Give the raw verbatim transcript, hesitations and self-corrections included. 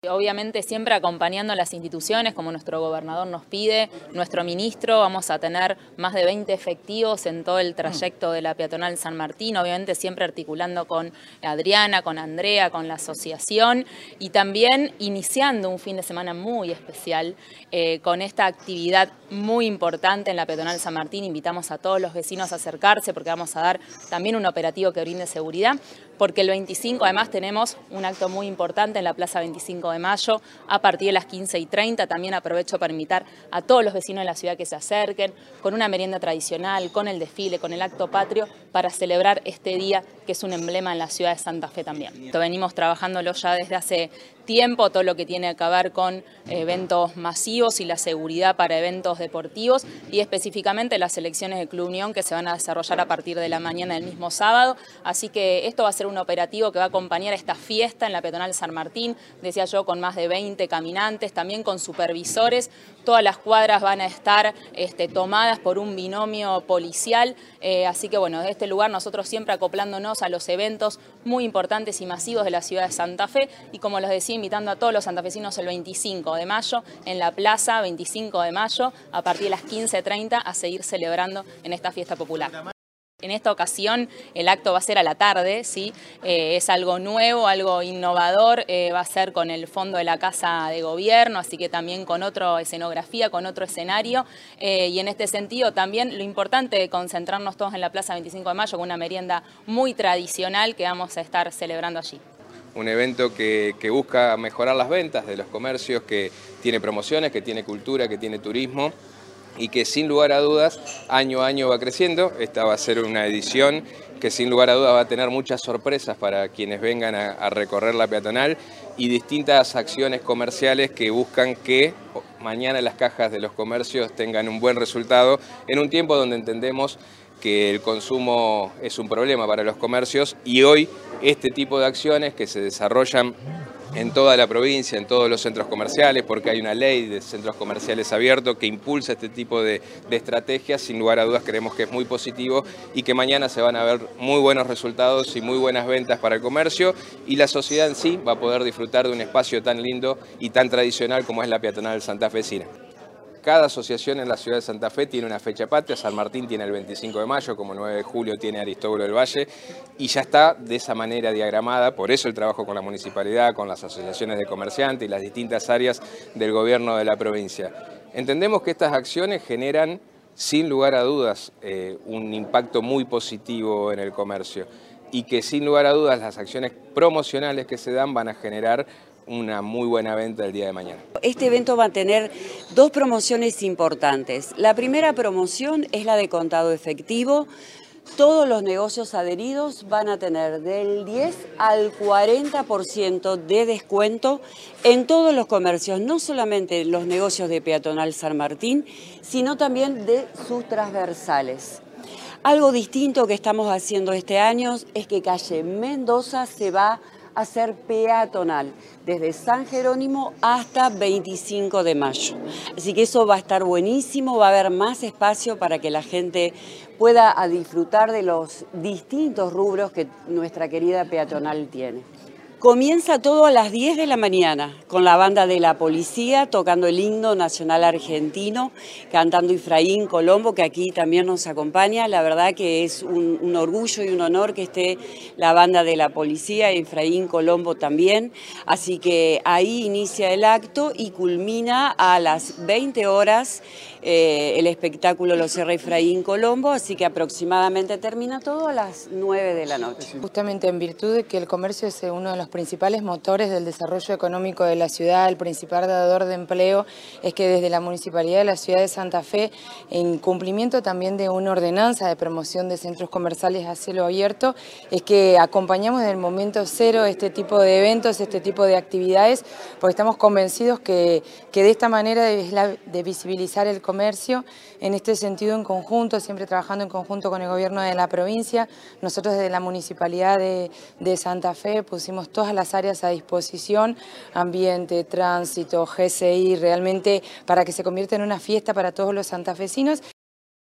Obviamente siempre acompañando a las instituciones, como nuestro gobernador nos pide, nuestro ministro, vamos a tener más de veinte efectivos en todo el trayecto de la peatonal San Martín, obviamente siempre articulando con Adriana, con Andrea, con la asociación y también iniciando un fin de semana muy especial eh, con esta actividad muy importante en la peatonal San Martín. Invitamos a todos los vecinos a acercarse porque vamos a dar también un operativo que brinde seguridad, porque el veinticinco además tenemos un acto muy importante en la Plaza veinticinco de Mayo a partir de las quince y treinta. También aprovecho para invitar a todos los vecinos de la ciudad que se acerquen con una merienda tradicional, con el desfile, con el acto patrio para celebrar este día que es un emblema en la ciudad de Santa Fe también. Venimos trabajándolo ya desde hace tiempo, todo lo que tiene que ver con eventos masivos y la seguridad para eventos deportivos y específicamente las elecciones del Club Unión que se van a desarrollar a partir de la mañana del mismo sábado. Así que esto va a ser un operativo que va a acompañar a esta fiesta en la peatonal San Martín, decía yo, con más de veinte caminantes, también con supervisores. Todas las cuadras van a estar este, tomadas por un binomio policial, eh, así que bueno, desde este lugar nosotros siempre acoplándonos a los eventos muy importantes y masivos de la ciudad de Santa Fe y como les decía, invitando a todos los santafesinos el veinticinco de mayo en la plaza veinticinco de mayo a partir de las quince treinta a seguir celebrando en esta fiesta popular. En esta ocasión el acto va a ser a la tarde, ¿sí? Eh, es algo nuevo, algo innovador, eh, va a ser con el fondo de la Casa de Gobierno, así que también con otra escenografía, con otro escenario. Eh, y en este sentido también lo importante es concentrarnos todos en la Plaza veinticinco de mayo con una merienda muy tradicional que vamos a estar celebrando allí. Un evento que, que busca mejorar las ventas de los comercios, que tiene promociones, que tiene cultura, que tiene turismo y que sin lugar a dudas año a año va creciendo. Esta va a ser una edición que sin lugar a dudas va a tener muchas sorpresas para quienes vengan a, a recorrer la peatonal y distintas acciones comerciales que buscan que mañana las cajas de los comercios tengan un buen resultado en un tiempo donde entendemos que el consumo es un problema para los comercios y hoy este tipo de acciones que se desarrollan en toda la provincia, en todos los centros comerciales, porque hay una ley de centros comerciales abiertos que impulsa este tipo de, de estrategias, sin lugar a dudas creemos que es muy positivo y que mañana se van a ver muy buenos resultados y muy buenas ventas para el comercio y la sociedad en sí va a poder disfrutar de un espacio tan lindo y tan tradicional como es la peatonal santafesina. Cada asociación en la ciudad de Santa Fe tiene una fecha patria, San Martín tiene el veinticinco de mayo, como nueve de julio tiene Aristóbulo del Valle, y ya está de esa manera diagramada, por eso el trabajo con la municipalidad, con las asociaciones de comerciantes y las distintas áreas del gobierno de la provincia. Entendemos que estas acciones generan, sin lugar a dudas, eh, un impacto muy positivo en el comercio y que sin lugar a dudas las acciones promocionales que se dan van a generar una muy buena venta el día de mañana. Este evento va a tener dos promociones importantes. La primera promoción es la de contado efectivo. Todos los negocios adheridos van a tener del diez al cuarenta por ciento de descuento en todos los comercios, no solamente los negocios de Peatonal San Martín, sino también de sus transversales. Algo distinto que estamos haciendo este año es que calle Mendoza se va a ser peatonal, desde San Jerónimo hasta veinticinco de mayo. Así que eso va a estar buenísimo, va a haber más espacio para que la gente pueda disfrutar de los distintos rubros que nuestra querida peatonal tiene. Comienza todo a las diez de la mañana con la banda de la policía tocando el himno nacional argentino, cantando Efraín Colombo, que aquí también nos acompaña. La verdad que es un, un orgullo y un honor que esté la banda de la policía, Efraín Colombo también. Así que ahí inicia el acto y culmina a las veinte horas eh, el espectáculo lo cierra Efraín Colombo, así que aproximadamente termina todo a las nueve de la noche. Justamente en virtud de que el comercio es uno de los principales motores del desarrollo económico de la ciudad, el principal dador de empleo, es que desde la Municipalidad de la Ciudad de Santa Fe, en cumplimiento también de una ordenanza de promoción de centros comerciales a cielo abierto, es que acompañamos desde el momento cero este tipo de eventos, este tipo de actividades, porque estamos convencidos que, que de esta manera es la de visibilizar el comercio, en este sentido en conjunto, siempre trabajando en conjunto con el gobierno de la provincia. Nosotros desde la Municipalidad de, de Santa Fe pusimos todas las áreas a disposición, ambiente, tránsito, G C I, realmente para que se convierta en una fiesta para todos los santafesinos